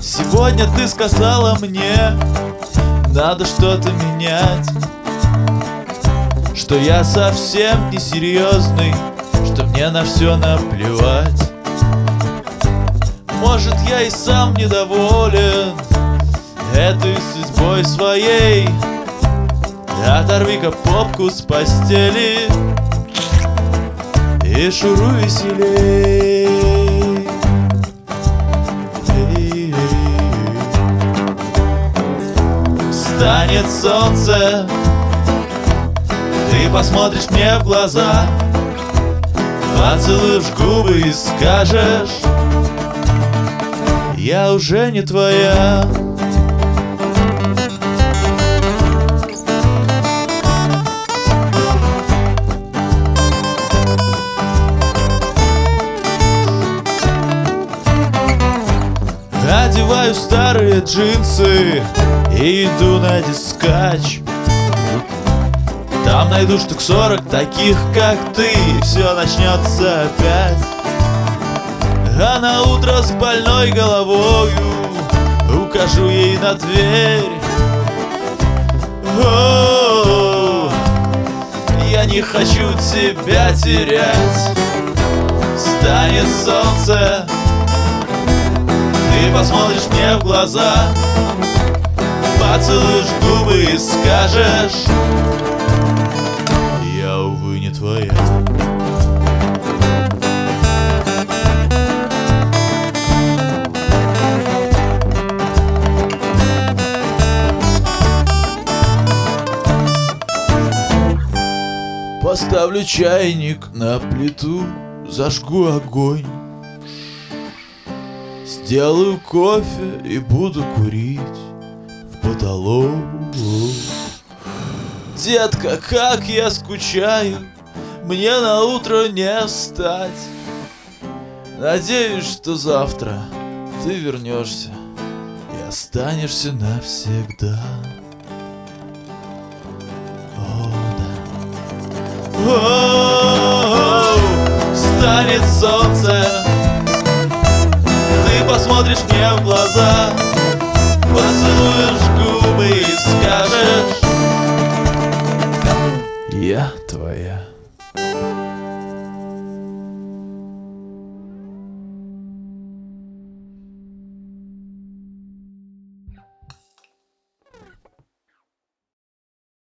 Сегодня ты сказала мне, надо что-то менять, что я совсем не серьезный, что мне на все наплевать. Может, я и сам недоволен этой судьбой своей. Оторви-ка попку с постели и шуруй веселей. Встанет солнце, ты посмотришь мне в глаза, поцелуешь губы и скажешь: я уже не твоя. Одеваю старые джинсы и иду на дискач. Там найду штук 40 таких, как ты, и все начнется опять. А на утро с больной головою укажу ей на дверь: о, я не хочу тебя терять. Встанет солнце, ты посмотришь мне в глаза, поцелуешь губы и скажешь: я, увы, не твоя. Поставлю чайник на плиту, зажгу огонь, сделаю кофе и буду курить в потолок. Детка, как я скучаю, мне на утро не встать. Надеюсь, что завтра ты вернешься и останешься навсегда. О, да. О, встанет солнце, посмотришь мне в глаза, поцелуешь губы и скажешь: я твоя.